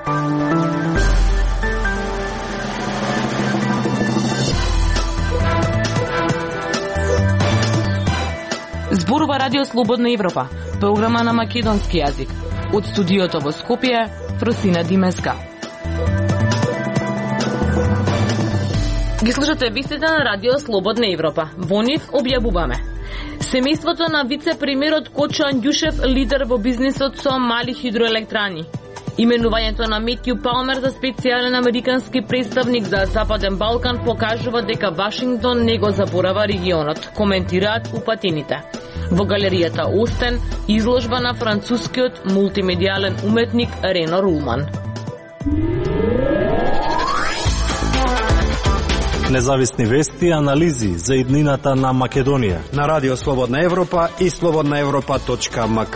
Зборува Радио Слободна Европа, програма на македонски јазик. Од студиото во Скопје, Фросина Димеска. Ги слушате вестите на Радио Слободна Европа. Во нив објавуваме: семејството на вице-премиерот Кочо Андјушев лидер во бизнисот со мали хидроелектрани. Именувањето на Метју Палмер за специјален американски представник за Западен Балкан покажува дека Вашингтон не го заборава регионот, коментираат упатените. Во галеријата Остен изложба на францускиот мултимедијален уметник Рено Рулман. Независни вести и анализи за иднината на Македонија на Радио Слободна Европа и slobodnaevropa.mk.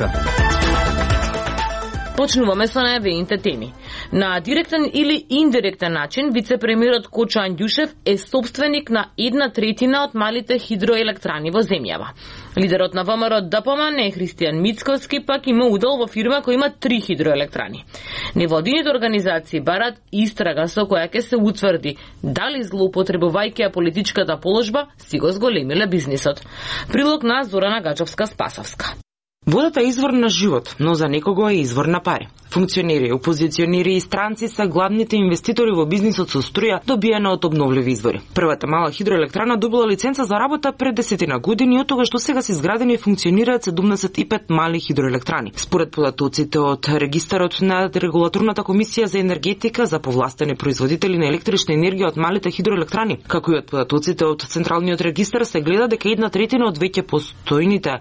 Почнуваме со најавените теми. На директен или индиректен начин, вице-премиерот Кочо Андјушев е собственик на 1/3 од малите хидроелектрани во земјава. Лидерот на ВМРО ДПМН Христијан Мицкоски пак има удел во фирма која има 3 хидроелектрани. Невладините организации барат истрага со која ќе се утврди дали злоупотребувајќи ја политичката положба си го зголемиле бизнисот. Прилог на Зорана Гаџовска-Спасовска. Водата е извор на живот, но за некого е извор на пари. Функционери, опозиционери и странци се главните инвеститори во бизнисот со струја добиена од обновливи извори. Првата мала хидроелектрана добила лиценца за работа пред 10 години, од тогаш што сега се изградени и функционираат 75 мали хидроелектрани. Според податоците од регистарот на Регулаторната комисија за енергетика за повластени производители на електрична енергија од малите хидроелектрани, како и од податоците од Централниот регистар, се гледа дека 1/3 од веќе постојните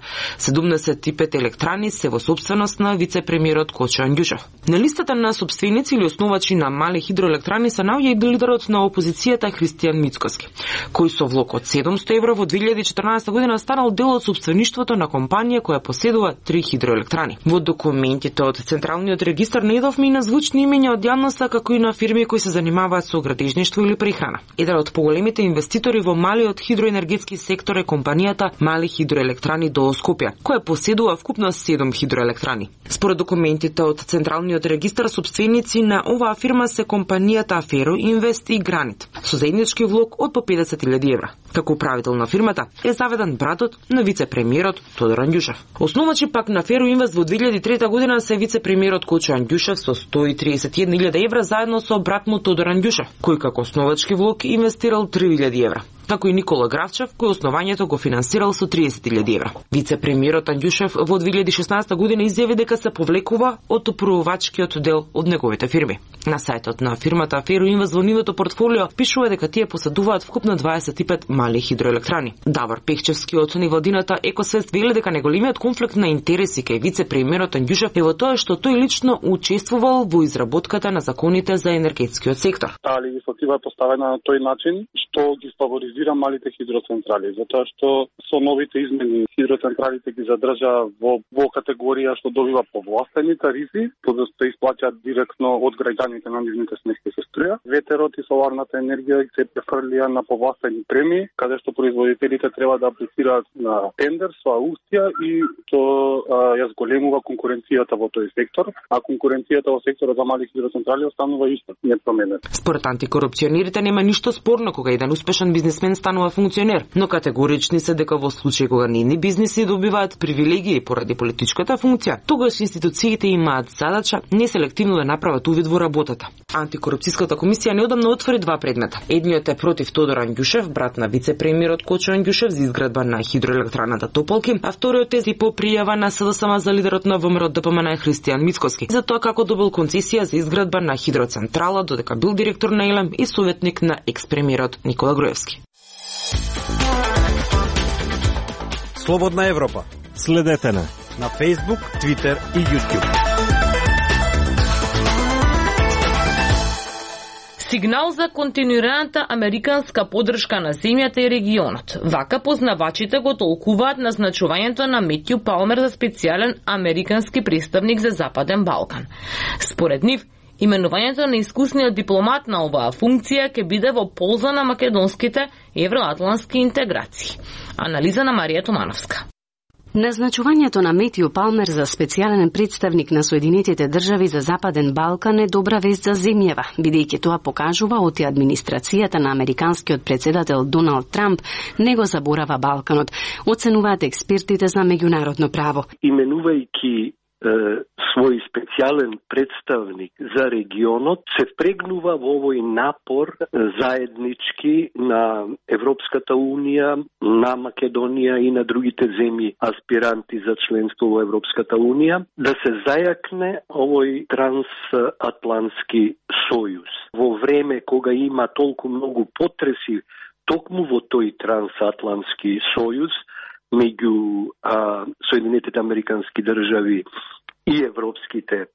75 електрани се во собственост на вице-премиерот Кочо Андјушев. На листата на собственици или основачи на мали хидроелектрани се наоѓа и лидерот на опозицијата Христијан Мицкоски, кој со влог од 700 евра во 2014 година станал дел од собствеништвото на компанија која поседува 3 хидроелектрани. Во документите од Централниот регистар не идовме и на звучни имења од јавноста, како и на фирми кои се занимаваат со градежништво или прехрана. Еден од поголемите инвеститори во малиот хидроенергетски сектор е компанијата Мали хидроелектрани до Скопје, која поседува вкупно 7 хидроелектрани. Според документите од Централниот регистар, собственици на оваа фирма се компанијата Аферо Инвест и Гранит, со заеднички влог од по 50.000 евра. Како управител на фирмата е заведен братот на вице-премиерот Тодор Андјушев. Основачи пак на Аферо Инвест во 2003 година се вице-премиерот Кочо Андјушев со 131.000 евра заедно со брат му Тодор Андјушев, кој како основачки влог инвестирал 3.000 евра. Како и Никола Гравчев, кој основањето го финансирал со 30.000 евра. Вице-премиерот Андјушев во 2016 година изјави дека се повлекува од управувачкиот дел од неговите фирми. На сајтот на фирмата Аферо Инвест во нивото портфолио пишува дека тие поседуваат вкупно 25 мали хидроелектрани. Давор Пехчевски од невладината Екосвест вели дека неголемиот конфликт на интереси кај вице-премиерот Андјушев е во тоа што тој лично учествувал во изработката на законите за енергетскиот сектор. Таа легислатива е поставена на тој начин што ги фаворизира малите хидроцентрали, затоа што со новите измени хидроцентралите ги задржа во категорија што добива повластени тарифи, за да се исплаќаат директно од граѓаните на нивните сметки со струја. Ветерот и соларната енергија се префрлија на повластени премии, каде што производителите треба да аплицираат на тендер со аукција и што ја зголемува конкуренцијата во тој сектор, а конкуренцијата во секторот за мали хидроцентрали останува иста, непроменета. Според антикорупционерите нема ништо спорно кога еден успешен бизнисмен станува функционер, но категорични се дека во случај кога нивни бизниси добиваат привилегии поради политичката функција, тогаш институциите имаат задача неселективно да направат увид во работата. Антикорупцијската комисија неодамно отвори 2 предмета. Едниот е против Тодор Андјушев, брат на вице-премиерот Кочо Андјушев, за изградба на хидроелектраната Тополки, а вториот е по пријава на СДСМ за лидерот на ВМРО ДПМН Христијан Мицкоски, за тоа како добил концесија за изградба на хидроцентрала, додека бил директор на ЕЛЕМ и советник на екс-премиерот Никола Груевски. Слободна Европа. Следете на Facebook, Twitter и YouTube. Сигнал за континуираната американска поддршка на земјата и регионот. Вака познавачите го толкуваат назначувањето на Метју Палмер за специјален американски представник за Западен Балкан. Според нив, именувањето на искусниот дипломат на оваа функција ќе биде во полза на македонските евроатлантски интеграции. Анализа на Марија Томановска. Назначувањето на Метју Палмер за специјален представник на Соединетите држави за Западен Балкан е добра вест за земјава, бидејќи тоа покажува оти администрацијата на американскиот председател Доналд Трамп не го заборава Балканот, оценуваат експертите за меѓународно право. Именувајќи свој специјален представник за регионот, се впрегнува во овој напор заеднички на Европската Унија, на Македонија и на другите земји аспиранти за членство во Европската Унија, да се зајакне овој трансатлантски сојуз. Во време кога има толку многу потреси токму во тој трансатлантски сојуз, меѓу Соединетите американски држави и европските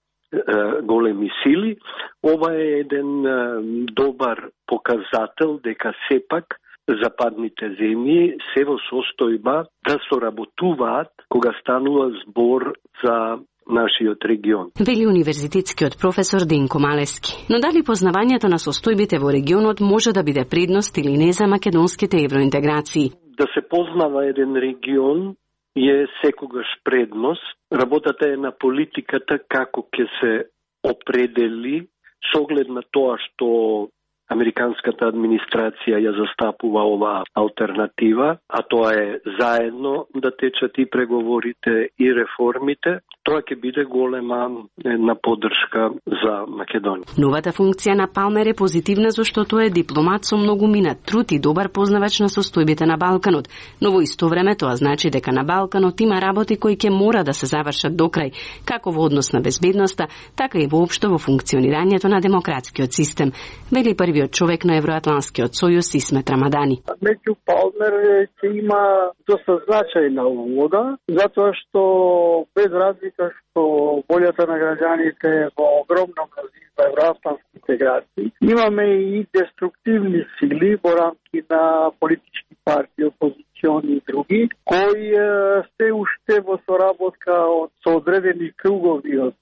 големи сили, ова е еден добар показател дека сепак западните земји се во состојба да соработуваат кога станува збор за нашиот регион. Вели универзитетскиот професор Денко Малески. Но дали познавањето на состојбите во регионот може да биде предност или не за македонските евроинтеграции? Да се познава еден регион е секогаш предност. Работата е на политиката како ќе се определи со оглед на тоа што американската администрација ја застапува оваа алтернатива, а тоа е заедно да течат и преговорите и реформите. Тоа ќе биде голема една поддршка за Македонија. Новата функција на Палмер е позитивна зашто тој е дипломат со многу минат труд и добар познавач на состојбите на Балканот, но во исто време тоа значи дека на Балканот има работи кои ќе мора да се завршат до крај, како во однос на безбедноста, така и воопшто во функционирањето на демократскиот систем, вели првиот човек на Евроатлантскиот сојуз Исмет Рамадани. Метју Палмер ќе има доста значајна улога, затоа што без разлика што волјата на граѓаните во огромно мнозинство евроатлантски интеграции, имаме и деструктивни сили во рамки на политички партии, опозициони и други, кои се уште во соработка со одредени кругови од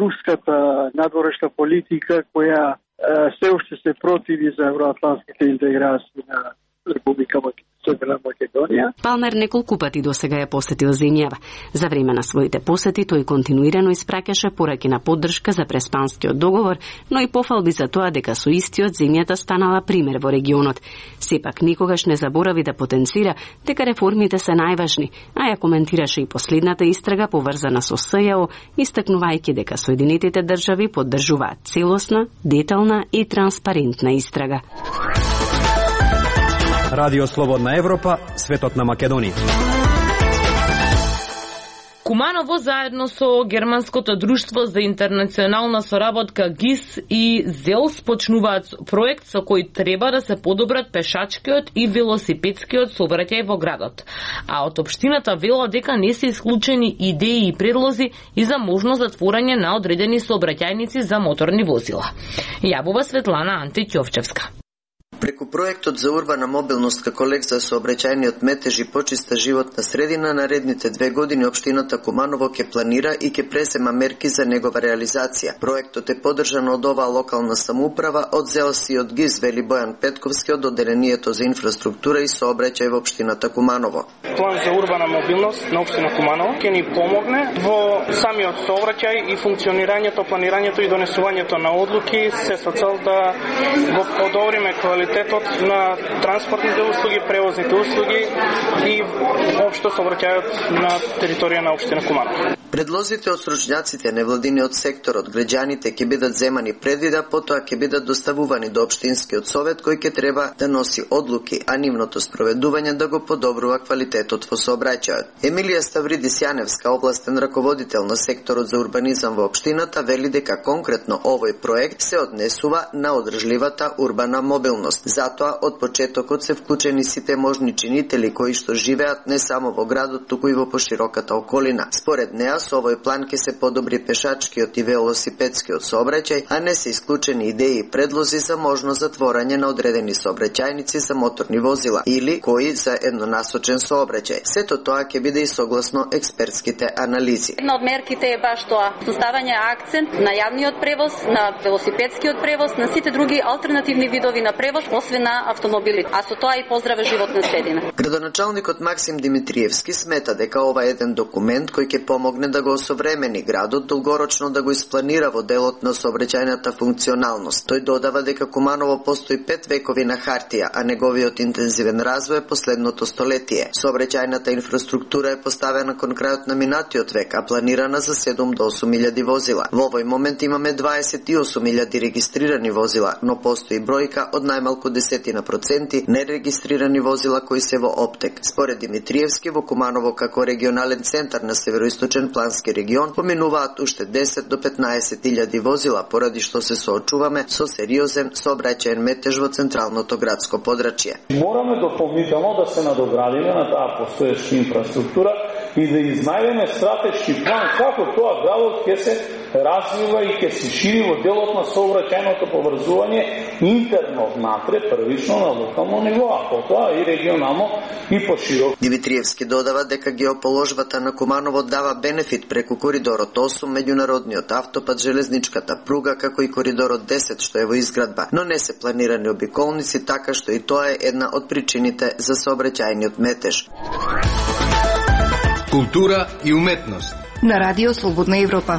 руската надворешна политика, која се уште се противи за евроатлантските интеграции на Република Северна Македонија. Палмер неколку пати досега ја посетил земјава. За време на своите посети тој континуирано испраќаше пораки на поддршка за Преспанскиот договор, но и пофалби за тоа дека со истиот земјата станала пример во регионот. Сепак никогаш не заборави да потенцира дека реформите се најважни, а ја коментираше и последната истрага поврзана со СЈО, истакнувајќи дека Соединетите држави поддржуваат целосна, детална и транспарентна истрага. Радио Слободна Европа, светот на Македонија. Куманово заедно со Германското друштво за интернационална соработка ГИС и ЗЕЛС почнуваат проект со кој треба да се подобрат пешачкиот и велосипедскиот сообраќај во градот. А од општината вела дека не се исклучени идеи и предлози и за можност затворање на одредени сообраќајници за моторни возила. Јавува Светлана Антиќовчевска. Преку проектот за урбана мобилност како лек за сообраќајниот метеж и почиста животна средина, наредните 2 години општината Куманово ќе планира и ќе презема мерки за негова реализација. Проектот е поддржан од оваа локална самоуправа, од ЗЕЛС и од ГИС, вели Бојан Петковски од Одделението за инфраструктура и сообраќај во општината Куманово. План за урбана мобилност на општина Куманово ќе ни помогне во самиот сообраќај и функционирањето, планирањето и донесувањето на одлуки, се со цел да го подобриме квалитетот на транспортните услуги, превозните услуги и општо сообраќајот на територија на општина Куманово. Предлозите од стручњаците, невладиниот сектор, од граѓаните ќе бидат земани предвида, потоа ќе бидат доставувани до општинскиот совет кој ќе треба да носи одлуки, а нивното спроведување да го подобрува квалитетот во сообраќајот. Емилија Ставридис Јаневска, областен раководител на секторот за урбанизам во општината, вели дека конкретно овој проект се однесува на одржливата урбана мобилност. Затоа од почетокот се вклучени сите можни чинители кои што живеат не само во градот, туку и во пошироката околина. Според неа, со овој план ќе се подобри пешачкиот и велосипедскиот сообраќај, а не се исклучени идеи и предлози за можно затворање на одредени сообраќајници за моторни возила или кои за еднонасочен сообраќај. Сето тоа ќе биде и согласно експертските анализи. Една од мерките е баш тоа, составање акцент на јавниот превоз, на велосипедскиот превоз, на сите други алтернативни видови на превоз, освен на автомобили, а со тоа и поздраве животна средина. Градоначалникот Максим Димитриевски смета дека ова е еден документ кој ќе помогне да го осовремени градот, долгорочно да го испланира во делот на сообраќајната функционалност. Тој додава дека Куманово постои 5 векови на хартија, а неговиот интензивен развој е последното столетие. Сообраќајната инфраструктура е поставена кон крајот на минатиот век, а планирана за 7 до 8.000 возила. Во овој момент имаме 28.000 регистрирани возила, но постои бројка од најмалку 10% нерегистрирани возила кои се во оптек. Според Димитриевски, во Куманово како регионален центар на североисточен плански регион поминуваат уште 10 до 15.000 возила, поради што се соочуваме со сериозен сообраќаен метеж во централното градско подрачје. Мораме дополнително да се надоградиме на таа постојаща инфраструктура и да изнајдеме стратешки план како тоа градот ќе се развива и ќе се шири во делот на сообраќајното поврзување интерно внатре, првично на локално ниво, а потоа и регионално и поширок. Димитриевски додава дека геоположбата на Куманово дава бенефит преку коридорот 8, меѓународниот автопат, железничката пруга, како и коридорот 10 што е во изградба, но не се планирани обиколници, така што и тоа е една од причините за сообраќајниот метеж. Култура и уметност на Радио Слободна Европа.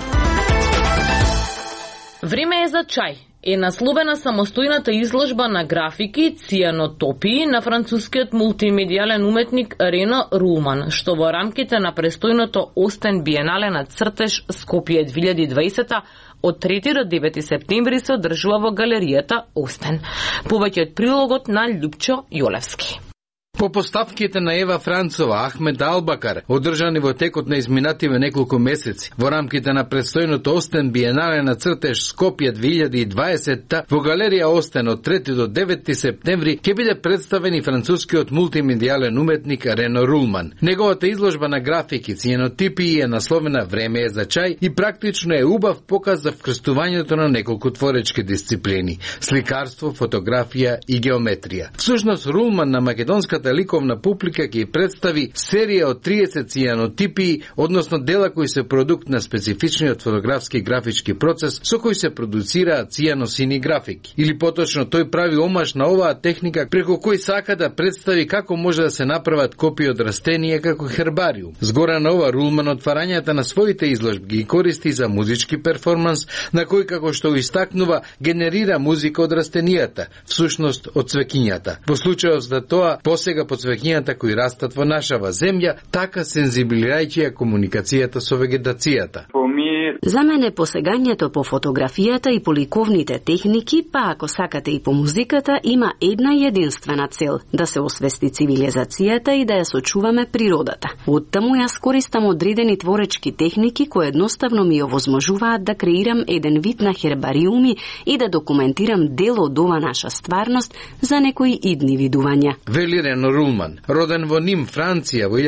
Време е за чај е насловена самостојната изложба на графики цијанотопии на францускиот мултимедијален уметник Рено Рулман, што во рамките на престојното Остен биенале на цртеж Скопје 2020 од 3 до 9 септември се одржува во галеријата Остен. Повеќе од прилогот на Љупчо Јолевски. По поставките на Ева Францова, Ахмед Албакар, одржани во текот на изминативе неколку месеци, во рамките на предстојното Остен биенале на цртеж Скопје 2020 во галерија Остен од 3 до 9 септември ќе биде представен и францускиот мултимедијален уметник Рено Рулман. Неговата изложба на графики цијанотипии е насловена Време е за чај и практично е убав показ за вкрстувањето на неколку творечки дисциплини: сликарство, фотографија и геометрија. Всушност Рулман на македонската ликовна публика ќе представи серија од 30 цијанотипии, односно дела кои се продукт на специфичниот фотографски графички процес со кој се продуцираат цијаносини графики. Или поточно тој прави омаш на оваа техника преку кој сака да представи како може да се направат копии од растенија како хербариум. Згора на ова Рулман отварањата на своите изложби ги користи за музички перформанс на кој, како што истакнува, генерира музика од растенијата, всушност од цвеќињата. Во случајот за тоа, сега по цвеќињата кои растат во нашава земја, така сензибилирајќи ја комуникацијата со вегетацијата. За мене посегањето по фотографијата и по ликовните техники, па ако сакате и по музиката, има една единствена цел – да се освести цивилизацијата и да ја сочуваме природата. Оттаму јас користам одредени творечки техники кои едноставно ми овозможуваат да креирам еден вид на хербариуми и да документирам дел од ова наша стварност за некои идни видувања. Вели Рено Рулман. Роден во Ним, Франција во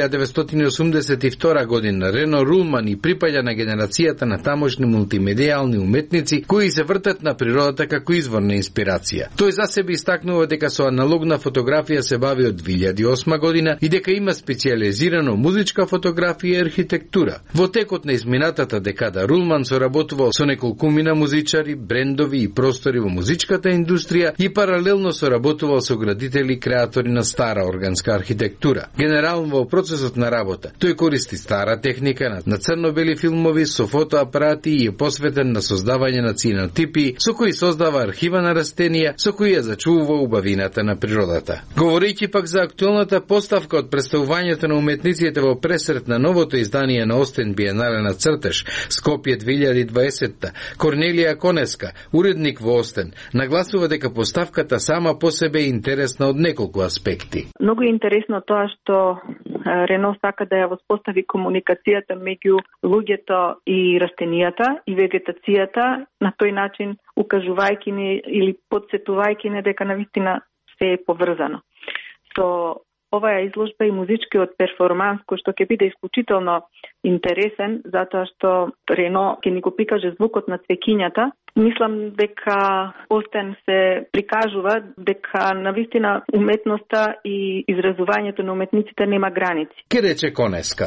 1982 година, Рено Рулман и припаѓа на генерацијата на тамошни мултимедијални уметници кои се вртат на природата како извор на инспирација. Тој за себе истакнува дека со аналогна фотографија се бави од 2008 година и дека има специјализирано музичка фотографија и архитектура. Во текот на изминатата декада Рулман соработувал со неколкумина музичари, брендови и простори во музичката индустрија и паралелно соработувал со градители и креатори на стара органска архитектура. Генерално во процесот на работа, тој користи стара техника на црно-бели филмови со фотоапарати и е посветен на создавање на цијанотипии со кои создава архива на растенија со кои ја зачувува убавината на природата. Говорејќи пак за актуелната поставка од представувањето на уметниците во пресрет на новото издание на Остен биенале на цртеж Скопје 2020, Корнелија Конеска, уредник во Остен, нагласува дека поставката сама по себе е интересна од неколку аспекти. Многу е интересно тоа што Рено сака да ја воспостави комуникацијата меѓу луѓето и растенијата и вегетацијата, на тој начин укажувајќи ни или подсетувајќи ни дека навистина се е поврзано. Со оваа изложба и музичкиот перформанс кој што ќе биде исклучително интересен, затоа што Рено ќе ни го прикаже звукот на цвеќињата. Мислам дека Остен се прикажува дека навистина уметноста и изразувањето на уметниците нема граници. Ке рече Конеска.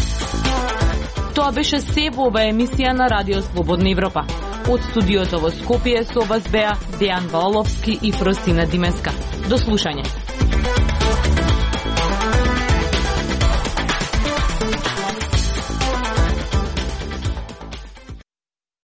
Тоа беше се во оваа емисија на Радио Слободна Европа. Од студиото во Скопје со вас беа Дејан Валовски и Фросина Димеска. До слушање.